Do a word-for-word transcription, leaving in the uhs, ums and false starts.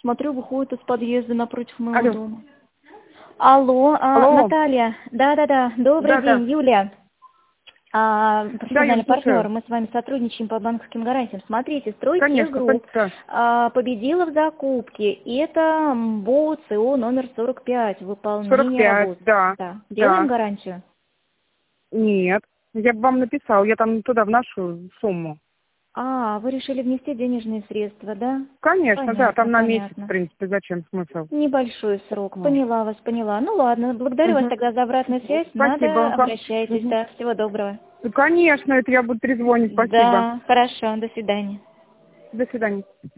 Смотрю, выходит из подъезда напротив моего Алло. дома. Алло, а, Алло. Наталья. Да-да-да, добрый Да, да. день, Юлия. А, Да, я профессиональный вас слушаю. партнер, мы с вами сотрудничаем по банковским гарантиям. Смотрите, Конечно, Стройтехгрупп да. а, победила в закупке. И это МБО ЦО номер сорок пять, сорок выполнение пять, работ. да. Да. Делаем Да. гарантию? Нет. Я бы вам написал, я там туда вношу сумму. А, вы решили внести денежные средства, да? Конечно, да, Понятно, там на месяц, в понятно. принципе, зачем смысл? Небольшой срок. Вот. Поняла вас, поняла. Ну ладно, благодарю вас Мгм. тогда за обратную связь. Спасибо Надо, вам. обращайтесь, Мгм. да. Всего доброго. Ну, конечно, это я буду трезвонить, спасибо. Да, хорошо, до свидания. До свидания.